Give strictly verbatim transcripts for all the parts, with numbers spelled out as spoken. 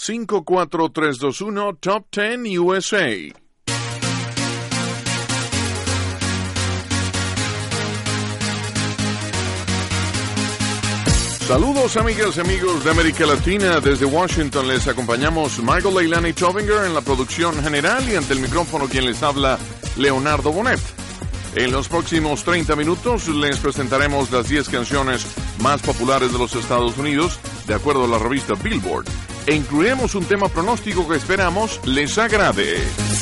cinco cuatro tres dos uno Top diez U S A. Saludos amigas y amigos de América Latina, desde Washington les acompañamos Michael Leilani Tobinger en la producción general y ante el micrófono quien les habla, Leonardo Bonet. En los próximos treinta minutos les presentaremos las diez canciones más populares de los Estados Unidos, de acuerdo a la revista Billboard, e incluiremos un tema pronóstico que esperamos les agrade.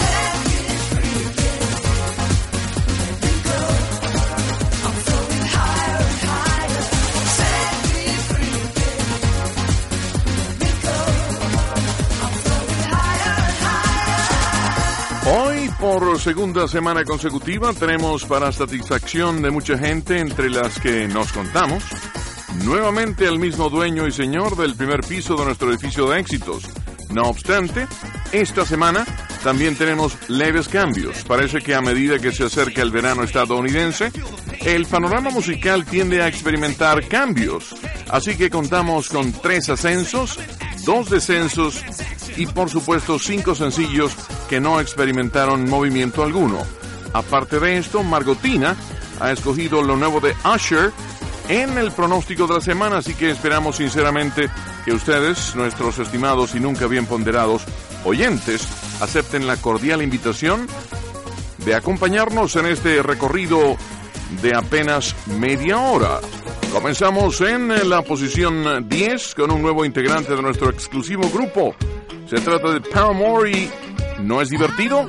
Hoy, por segunda semana consecutiva, tenemos para satisfacción de mucha gente, entre las que nos contamos, nuevamente el mismo dueño y señor del primer piso de nuestro edificio de éxitos. No obstante, esta semana también tenemos leves cambios. Parece que a medida que se acerca el verano estadounidense, el panorama musical tiende a experimentar cambios. Así que contamos con tres ascensos, dos descensos y por supuesto cinco sencillos que no experimentaron movimiento alguno. Aparte de esto, Margotina ha escogido lo nuevo de Usher en el pronóstico de la semana, así que esperamos sinceramente que ustedes, nuestros estimados y nunca bien ponderados oyentes, acepten la cordial invitación de acompañarnos en este recorrido de apenas media hora. Comenzamos en la posición diez con un nuevo integrante de nuestro exclusivo grupo. Se trata de Paramore y ¿no es divertido?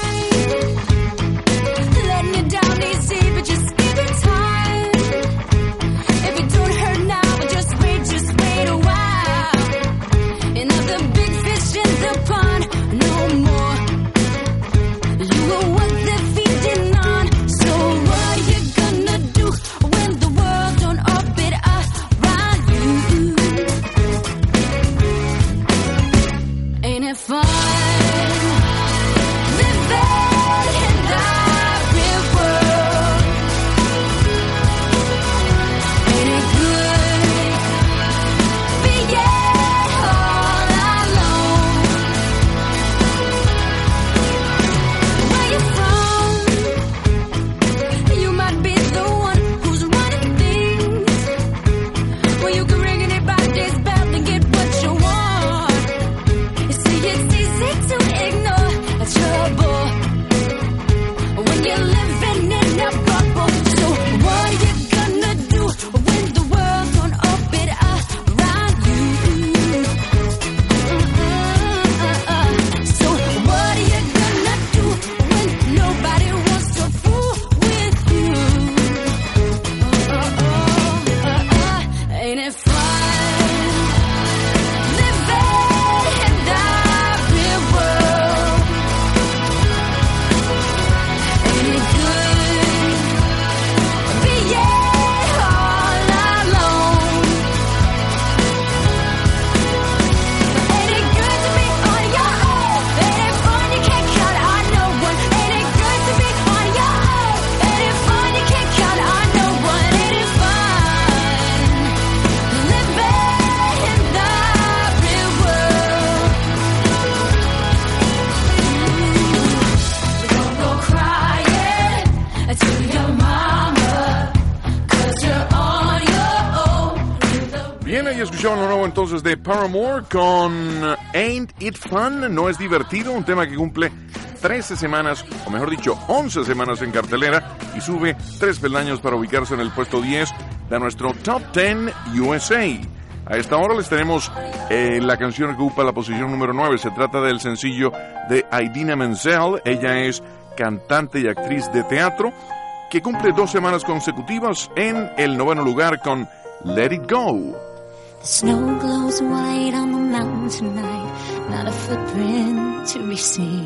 Escuchaban lo nuevo entonces de Paramore con Ain't It Fun, ¿no es divertido? Un tema que cumple trece semanas, o mejor dicho, once semanas en cartelera y sube tres peldaños para ubicarse en el puesto diez de nuestro Top diez U S A. A esta hora les tenemos eh, la canción que ocupa la posición número nueve. Se trata del sencillo de Idina Menzel. Ella es cantante y actriz de teatro que cumple dos semanas consecutivas en el noveno lugar con Let It Go. The snow glows white on the mountain tonight, not a footprint to be seen.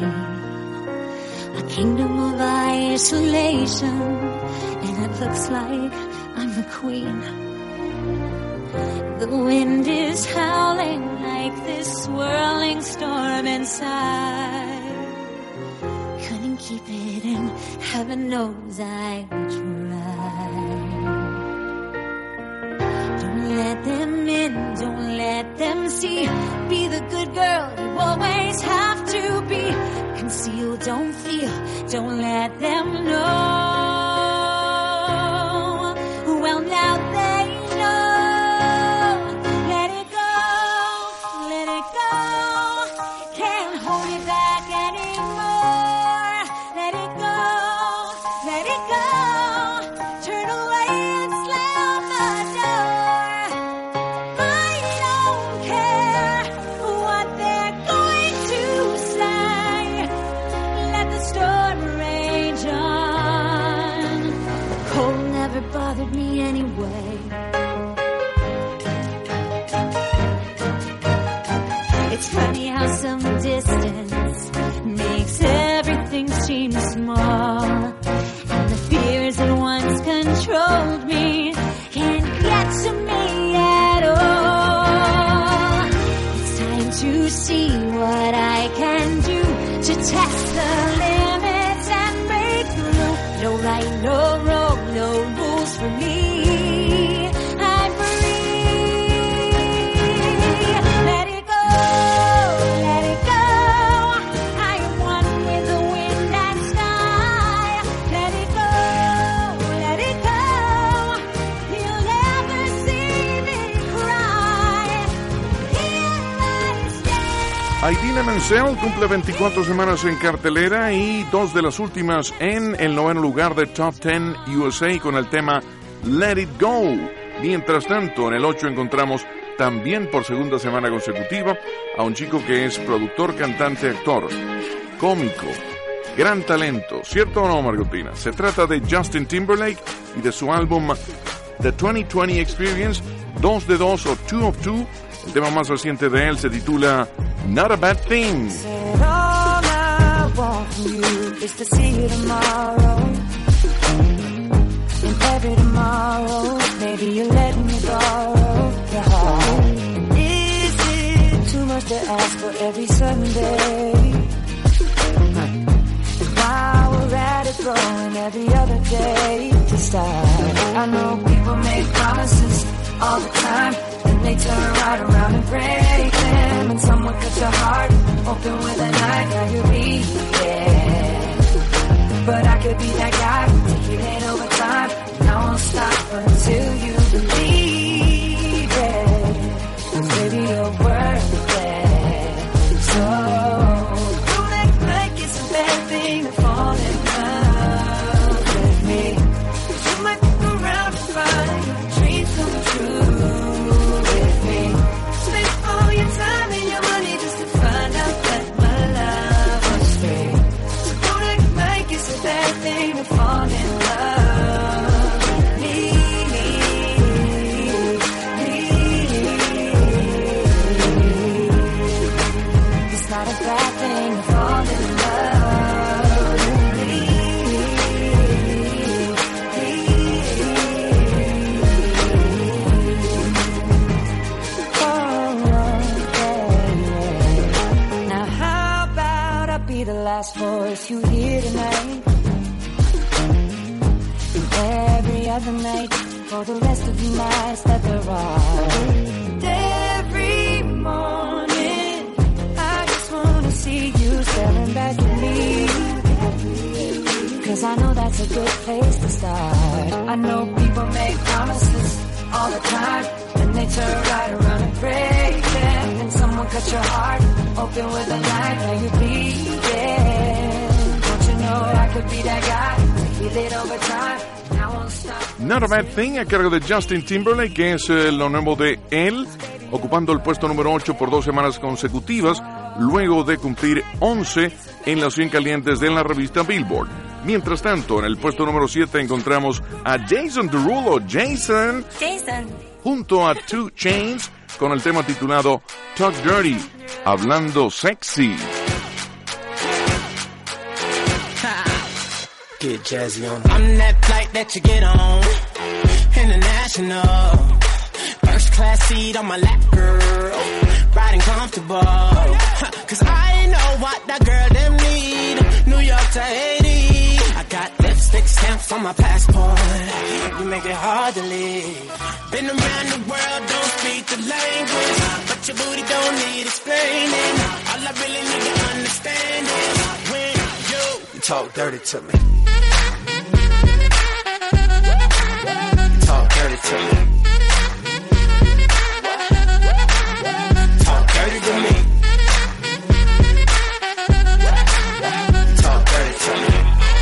A kingdom of isolation, and it looks like I'm the queen. The wind is howling like this swirling storm inside. Couldn't keep it in, heaven knows I tried. Don't let them in, don't let them see. Be the the good girl you always have to be. Conceal, don't feel, don't let them know. Well, now they know. Let it go, let it go. Can't hold it back anymore. Let it go, let it go. Turn away and slam the door. I don't care what they're going to say. Let the storm rage on. Cold never bothered me anyway. It's funny how some distance makes everything seem small, and the fears that once controlled me can't get to me at all. It's time to see what I can do to test the limits and break through. No right, no wrong, no rules for me. I'm free. Let it go, let it go. I am one with the wind and sky. Let it go, let it go. You'll never see me cry. Here I stand. Idina Menzel cumple veinticuatro semanas en cartelera y dos de las últimas en el noveno lugar de Top diez U S A con el tema Let It Go. Mientras tanto, en el ocho encontramos también por segunda semana consecutiva a un chico que es productor, cantante, actor, cómico, gran talento, ¿cierto o no, Margotina? Se trata de Justin Timberlake y de su álbum The veinte veinte Experience, dos de dos o two of two. El tema más reciente de él se titula Not a Bad Thing. Said all I want from you is to see you tomorrow. And every tomorrow, maybe you're letting me borrow your heart. And is it too much to ask for every Sunday? And while we're at it, throwing every other day to start. I know people make promises all the time, and they turn right around and break them. And someone cut your heart open with a knife, now you're bleeding. But I could be that guy to heal it over time, and I won't stop until you believe it. Baby, you're worth it. So don't act like it's a bad thing to fall in love with me. 'Cause you might look around and find your dreams come true with me. Spend all your time and your money just to find out that my love was free. So don't act like it's a bad thing to fall in love with me. It's not a bad thing to fall in love with me. Now how about I be the last voice you hear tonight, and every other night for the rest of the nights that there are. And every morning I just wanna see you staring back at me, 'cause I know that's a good place to start. I know people make promises all the time, and they turn right around and break them. And someone cut your heart open with a knife, now you're bleeding. Don't you know I could be that guy to heal it over time, and I won't stop. Not a Bad Thing, a cargo de Justin Timberlake, que es eh, lo nuevo de él, ocupando el puesto número ocho por dos semanas consecutivas, luego de cumplir once en las cien calientes de la revista Billboard. Mientras tanto, en el puesto número siete encontramos a Jason Derulo, Jason, Jason. junto a two Chainz, con el tema titulado Talk Dirty, hablando sexy. Get jazzy on. I'm that flight that you get on, international, first class seat on my lap, girl, riding comfortable, cause I know what that girl them need, New York to Haiti, I got lipstick stamps on my passport. You make it hard to leave. Been around the world, don't speak the language, but your booty don't need explaining. All I really need to understand is when you, you talk dirty to me. You talk dirty to me. Talk dirty to me. Talk dirty to me.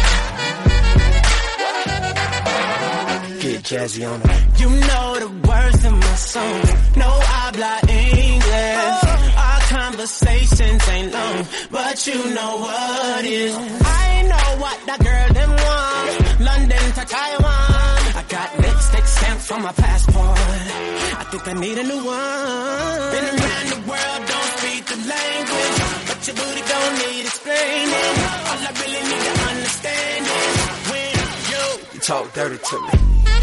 Get jazzy on it. You know the words in my songs. No habla English. Our conversations ain't long, but you know what is. I know what that girl them want. London to Taiwan. I got lipstick stamps on my passport. I think I need a new one. Been around the world, don't speak the language, but your booty don't need explaining. All I really need to understand is when you, you talk dirty to me.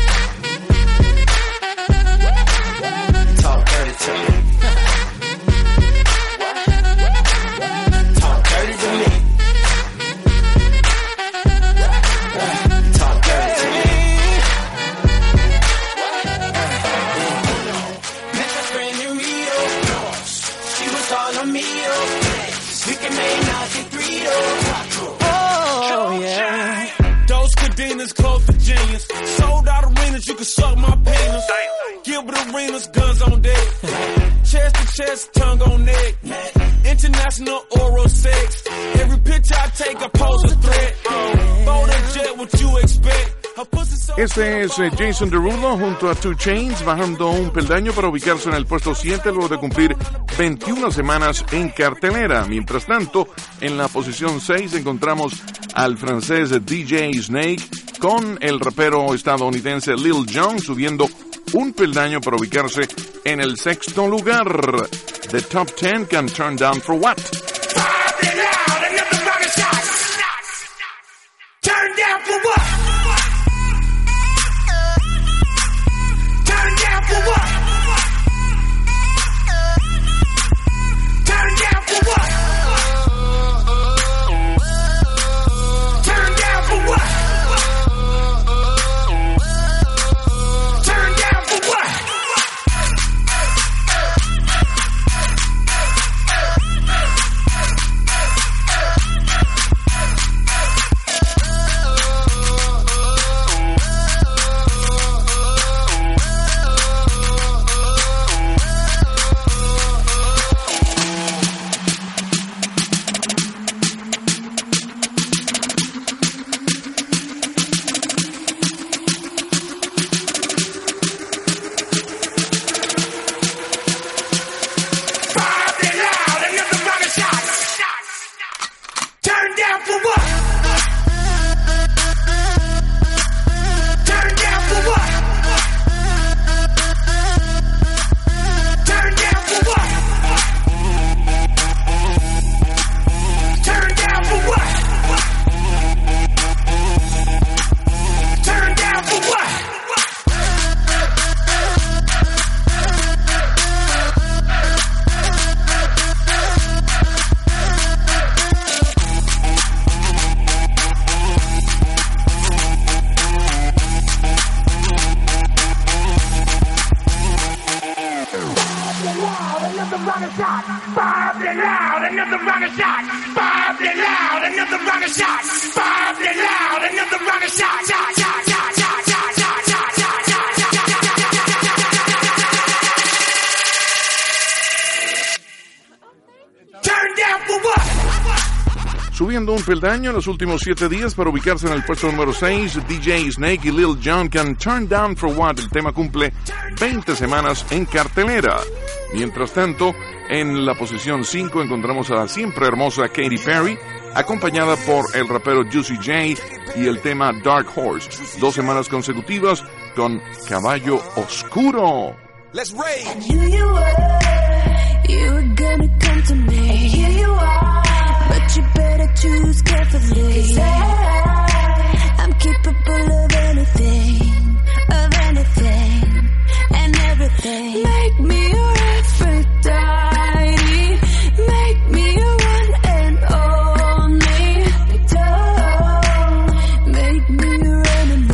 Talk dirty to me. Talk dirty to me. Talk dirty to me. Met a friend in Rio. She was all on me. We can make nothing three oh yeah. Those cadenas close to genius. Sold out arenas, you can suck my penis. Gilbert Arenas, guns on deck. Chest to chest, tongue on neck. International oral sex. Every picture I take, I pose a threat. Bold and jet, what you expect? Este es eh, Jason Derulo junto a two Chainz bajando un peldaño para ubicarse en el puesto siete luego de cumplir veintiuna semanas en cartelera. Mientras tanto, en la posición seis encontramos al francés D J Snake con el rapero estadounidense Lil Jon subiendo un peldaño para ubicarse en el sexto lugar. The Top ten can turn down for what? Turn down for what? Turn down for what? Turn down for what? Turn down for what? Turn down for what? Subiendo un peldaño en los últimos siete días para ubicarse en el puesto número seis, D J Snake y Lil Jon can Turn Down for What. El tema cumple veinte semanas en cartelera. Mientras tanto, en la posición cinco encontramos a la siempre hermosa Katy Perry, acompañada por el rapero Juicy J y el tema Dark Horse. Dos semanas consecutivas con Caballo Oscuro. Let's rage. Here you were, you were gonna come to me. And here you are, but you better choose carefully. 'Cause I, I'm capable of anything, of anything, and everything. Make me your Aphrodite, make me your one and only. Don't make me your enemy.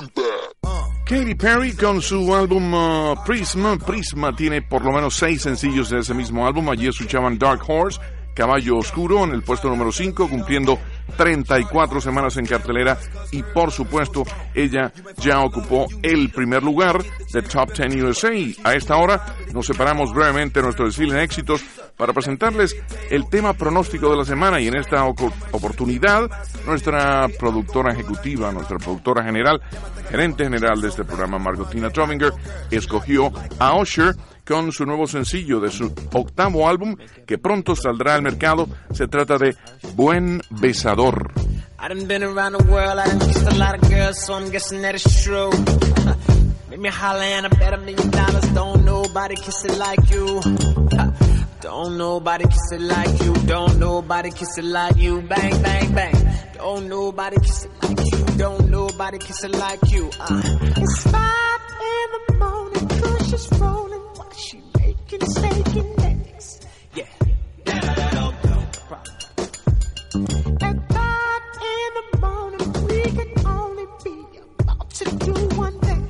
Katy Perry con su álbum uh, Prisma. Prisma tiene por lo menos seis sencillos de ese mismo álbum. Allí escuchaban Dark Horse, Caballo Oscuro, en el puesto número cinco, cumpliendo treinta y cuatro semanas en cartelera. Y por supuesto, ella ya ocupó el primer lugar de Top diez U S A. A esta hora nos separamos brevemente de nuestro desfile de éxitos para presentarles el tema pronóstico de la semana, y en esta oportunidad nuestra productora ejecutiva, nuestra productora general, gerente general de este programa, Margotina Trovinger, escogió a Usher con su nuevo sencillo de su octavo álbum que pronto saldrá al mercado. Se trata de Buen Besador. I done been around the world, I done kissed a lot of girls, so I'm guessing that it's true. Make me holler and I bet a million dollars, don't nobody kiss it like you. Don't nobody kiss it like you, don't nobody kiss it like you, bang, bang, bang. Don't nobody kiss it like you, don't nobody kiss it like you. Uh. It's five in the morning, cause she's rolling while she making steak and eggs. Yeah. No problem. At five in the morning, we can only be about to do one thing.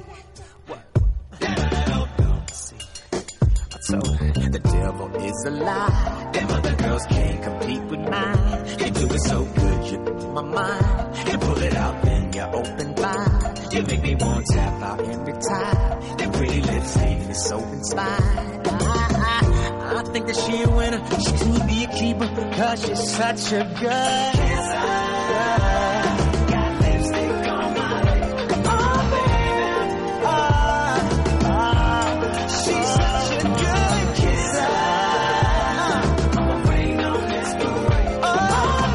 So, the devil is a lie. Them other girls can't compete with mine. You do it so good, you blow my mind. You pull it out, then you open wide. You make me want to tap out every time. Your pretty lips leave me so inspired. I, I, I think that she a winner. She could be a keeper because she's such a good kisser. Got lipstick on my lips. Oh, baby. Oh, oh. She's such a good kisser. I'ma rain on this parade. Oh,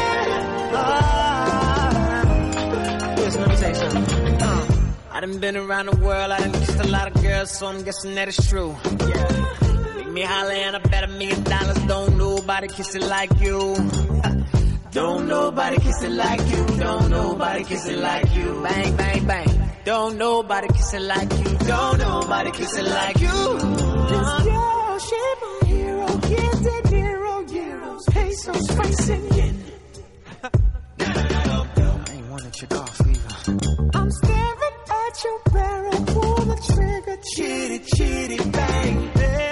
baby. Oh. Listen, let me say something. Uh, I done been around the world. I done kissed a lot of girls, so I'm guessing that it's true. Yeah. Me holler and I bet a million dollars. Don't nobody kiss it like you. Don't nobody kiss it like you. Don't nobody kiss it like you. Bang, bang, bang. Don't nobody kiss it like you. Don't nobody kiss it like you. This girl, she my hero. Gifted hero, euros, pesos, francs, and yen. I ain't one that you off either. I'm staring at your barrel. Pull the trigger. Chitty, chitty, bang.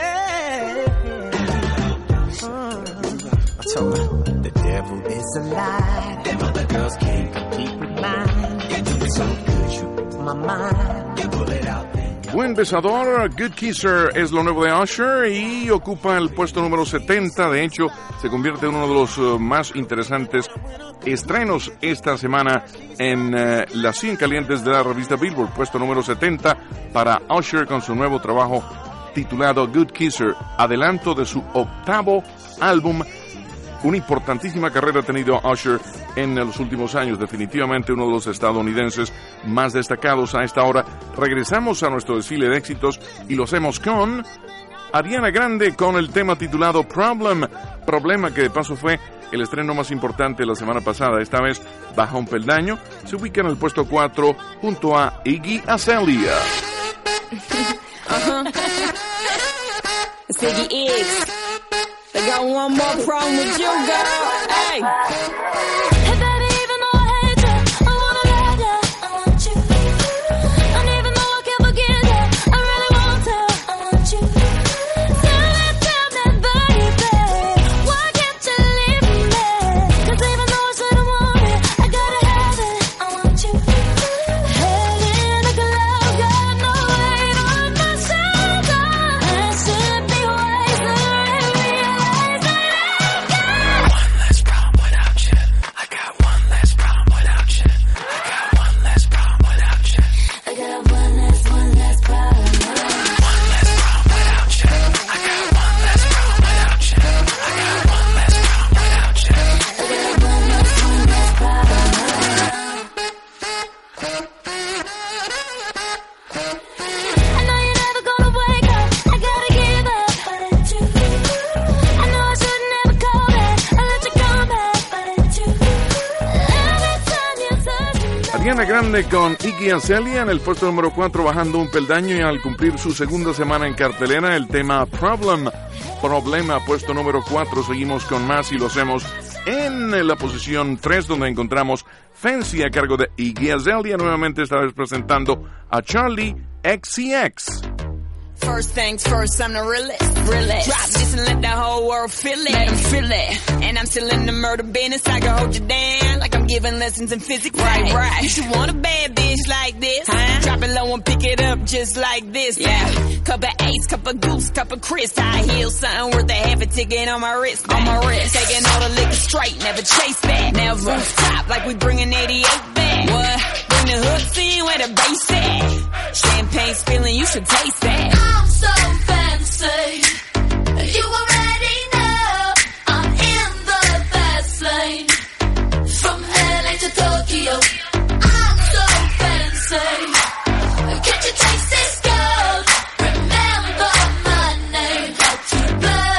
I told her, the devil is a lie. Them other girls can't compete with mine. You do it so good, you blow my mind. You pull it out then. Buen Besador, Good Kisser es lo nuevo de Usher y ocupa el puesto número setenta. De hecho, se convierte en uno de los uh, más interesantes estrenos esta semana en uh, las cien calientes de la revista Billboard. Puesto número setenta para Usher con su nuevo trabajo titulado Good Kisser, adelanto de su octavo álbum. Una importantísima carrera ha tenido Usher en los últimos años, definitivamente uno de los estadounidenses más destacados a esta hora. Regresamos a nuestro desfile de éxitos y lo hacemos con Ariana Grande con el tema titulado Problem, Problema, que de paso fue el estreno más importante la semana pasada. Esta vez baja un peldaño, se ubica en el puesto cuatro junto a Iggy Azalea. Uh-huh. It's Iggy X. They got one more problem with you, girl. Hey. Hey, baby, even though I hate you, I wanna love you, I want you. And even though I can't forget you, I really want to, I want you. Tell me, tell me, baby, why can't you leave me? 'Cause even though I shouldn't want it, I gotta have it, I want you. Head in the clouds, got no weight on my shoulder. I should be wiser and realize that I got One less problem without you. I got one less problem without you. I got one less problem without you. I got one less, one less problem. One less problem without you. I got one less problem without you. I got one less problem without you. I got one less, one less problem. I know you're never gonna wake up. I gotta give up, but it's you. I know I should never call back. I let you come back, but it's you. Every time you touch me. Ariana Grande con Iggy Azalea en el puesto número cuatro, bajando un peldaño y al cumplir su segunda semana en cartelera, el tema Problem, Problema, puesto número cuatro. Seguimos con más y lo hacemos en la posición tres, donde encontramos Fancy a cargo de Iggy Azalea, nuevamente esta vez presentando a Charlie X C X. First things first, I'm the realest, realest. Drop this and let the whole world feel it. Let them feel it. And I'm still in the murder business. I can hold you down like I'm giving lessons in physics. Right, right. You should want a bad bitch like this. Huh? Drop it low and pick it up just like this. Yeah. Cup of Ace, cup of Goose, cup of Chris. High heels, something worth a half a ticket on my wrist. On my wrist. Taking all the liquor straight, never chase that. Now rooftop like we bringing eighty-eight back. What? Bring the hooks in where the bass at. Champagne's feeling, you should taste that. I'm so fancy. You already know I'm in the fast lane. From L A to Tokyo, I'm so fancy. Can't you taste this gold? Remember my name, got to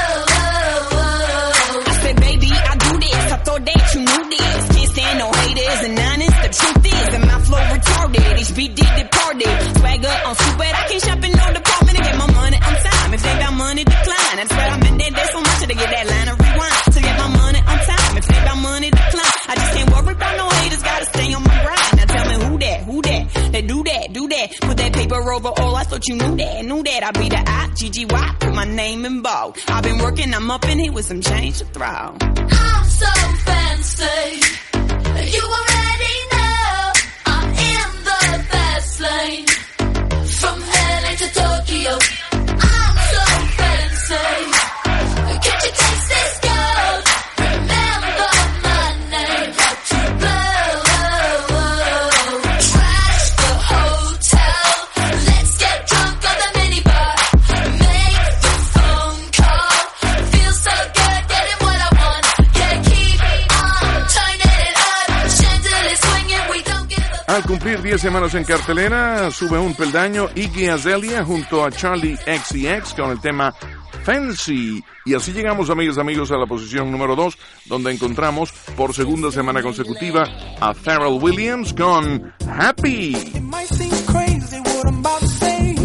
blow. I said, baby, I do this. I thought that you knew this. Can't stand no haters and honest. The truth is that my flow retarded. H B D departed. Swagger on super. I can't shop in no department to get my money on time. If they got money, decline. That's where I'm in there. There's so much to get that line of rewind. To get my money on time. If they got money, decline. I just can't worry about no haters. Gotta stay on my grind. Now tell me who that, who that? They do that, do that. Put that paper over all. I thought you knew that, knew that. I be the I, G G Y. Put my name in bold. I've been working, I'm up in here with some change to throw. I'm so fancy. You already know I'm in the fast lane. From L A to Tokyo, I'm so fancy. Can't you taste this gold? Remember my name, got to blow. Trash the hotel, let's get drunk on the minibar. Make the phone call, feel so good, getting what I want. Yeah, keep on turning it up, chandelier swinging, we don't give a. Al cumplir diez semanas en cartelera, sube un peldaño Iggy Azalea junto a Charlie X C X con el tema Fancy. Y así llegamos, amigas y amigos, a la posición número dos, donde encontramos por segunda semana consecutiva a Pharrell Williams con Happy. It might seem crazy what I'm about to say.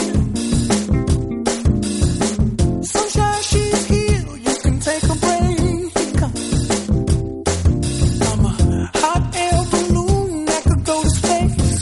Sunshine, she's here, you can take a break. I'm a hot air balloon that could go to space.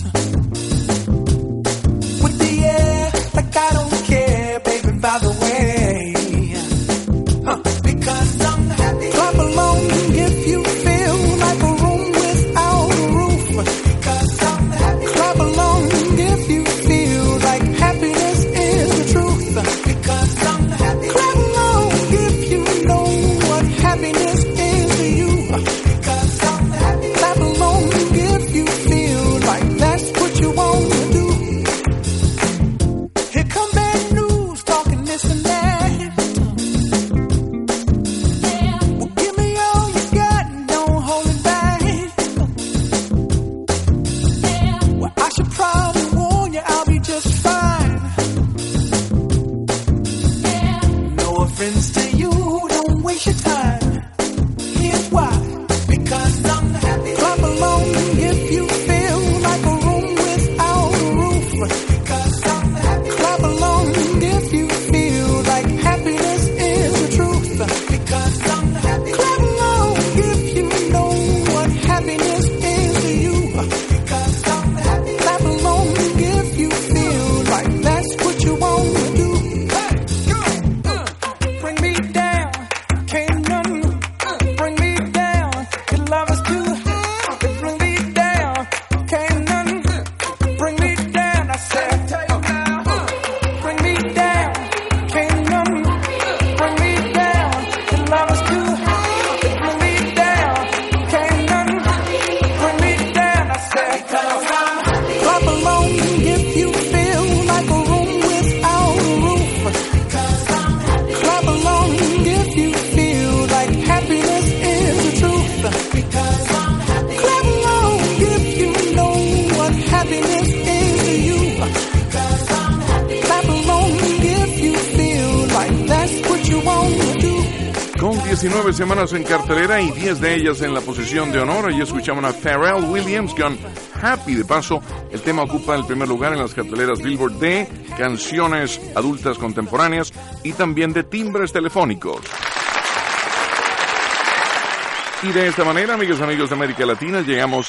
With the air, like I don't care, baby, by the way. Huh, because I'm happy. Clap along if you feel like a room without a roof. Because I'm happy. Clap along if you feel like happiness is the truth. Because I'm happy. Clap along if you know what happiness is to you. Because I'm happy. Clap along if you feel like that's what you want to do. Here come bad news, talking this and that. Well, give me all you got and don't hold it back. Well, I should probably warn you, I'll be just fine. No offense to you, don't waste your time. Here's why. Because I'm happy. Clap along if you feel like a room without a roof. Because I'm happy. Clap along if you feel like happiness is the truth. Because I'm happy. Clap along if you know what happiness is to you. Because I'm happy. Clap along if you feel like that's what you want to do. Hey, go. Bring me down, can't none bring me down. Your love is too high, bring me down, can't none bring me down. I said, bring me down, can't none bring me down. Your love is too high, bring me down, can't none bring me down. I said, clap along if you feel like a room without a roof. Clap along if you feel like happiness is the truth. Because I'm happy. Clap along if you know what happiness is to you. Because I'm happy. Clap along if you feel like that's what you want to do. Con diecinueve semanas en cartelera y diez de ellas en la posición de honor, allí escuchamos a Pharrell Williams con Happy. De paso, el tema ocupa el primer lugar en las carteleras Billboard de canciones adultas contemporáneas y también de timbres telefónicos. Y de esta manera, amigos y amigos de América Latina, llegamos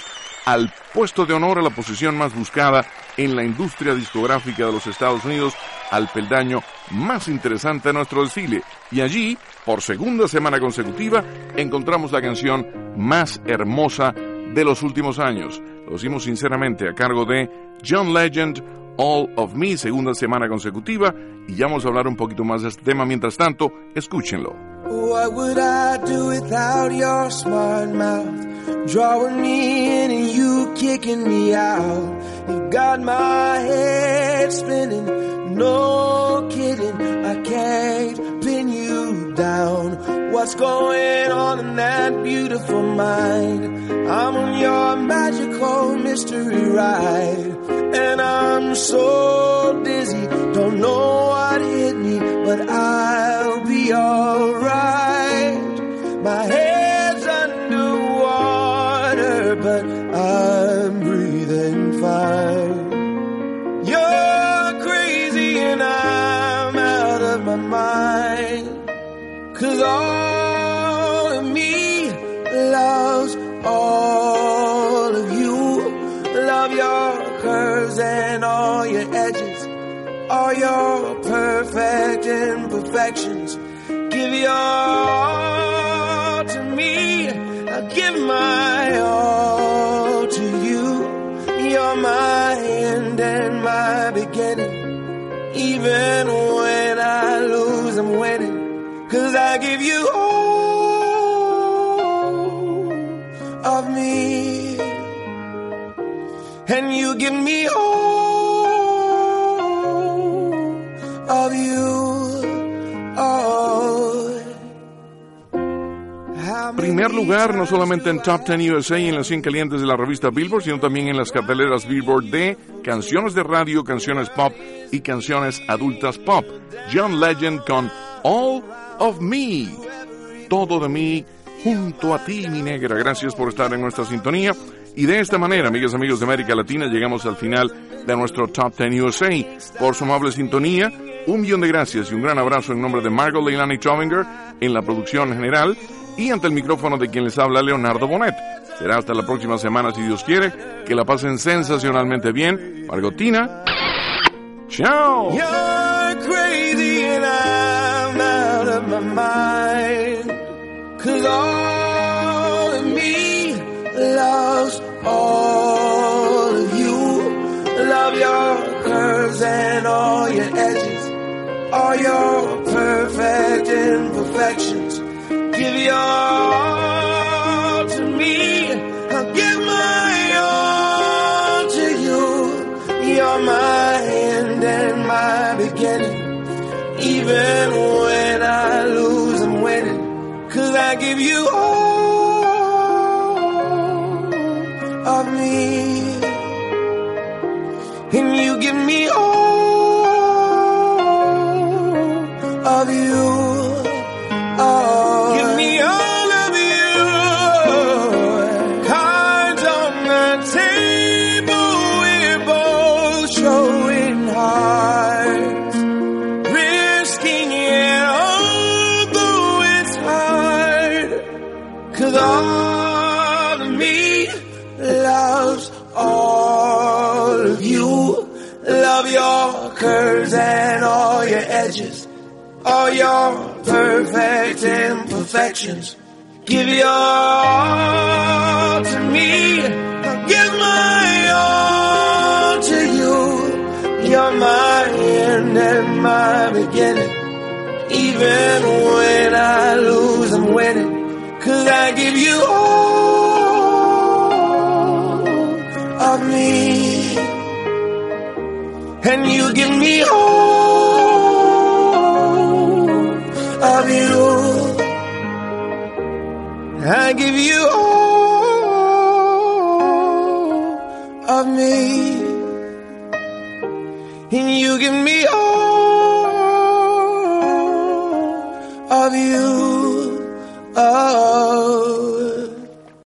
al puesto de honor a la posición más buscada en la industria discográfica de los Estados Unidos, al peldaño más interesante de nuestro desfile. Y allí, por segunda semana consecutiva, encontramos la canción más hermosa de los últimos años. Lo decimos sinceramente, a cargo de John Legend, All of Me, segunda semana consecutiva, y ya vamos a hablar un poquito más de este tema. Mientras tanto, escúchenlo. What would I do without your smart mouth? Drawing me in and you kicking me out. You got my head spinning, no kidding, I can't pin you down. What's going on in that beautiful mind? I'm on your magical mystery ride, and I'm so dizzy, don't know what hit me, but I'll be alright. My head's underwater, but I'm breathing fine. You're crazy and I'm out of my mind, 'cause all of me loves all of you. Love your curves and all your edges, all your perfect imperfections. Give your all to me, I'll give my all to you. You're my end and my beginning. Even when I lose, I'm winning, 'cause I give you all of me, and you give me all of you. Primer lugar, no solamente en Top ten U S A y en las cien calientes de la revista Billboard, sino también en las carteleras Billboard de canciones de radio, canciones pop y canciones adultas pop. John Legend con All of Me, todo de mí junto a ti, mi negra. Gracias por estar en nuestra sintonía. Y de esta manera, amigas y amigos de América Latina, llegamos al final de nuestro Top ten U S A. Por su amable sintonía, un millón de gracias y un gran abrazo en nombre de Margot Leilani Tovinger en la producción general y ante el micrófono de quien les habla, Leonardo Bonet. Será hasta la próxima semana, si Dios quiere. Que la pasen sensacionalmente bien. Margotina, chao. You're crazy and I'm out of my mind, 'cause all of me loves all of you. Love your curves and all your edges, all your perfect imperfections. Give your all to me, I'll give my all to you. You're my end and my beginning. Even when I lose, I'm winning, 'cause I give you all of me, and you give me all of you. Oh, give me all of you. Cards on the table, we're both showing hearts, risking it although it's hard, 'cause all of me loves all of you. Love your curves and all your edges, all your perfect imperfections. Give your all to me, I'll give my all to you. You're my end and my beginning. Even when I lose, I'm winning, 'cause I give you all of me, and you give me all of you. I give you all of me, and you give me all of you. Oh.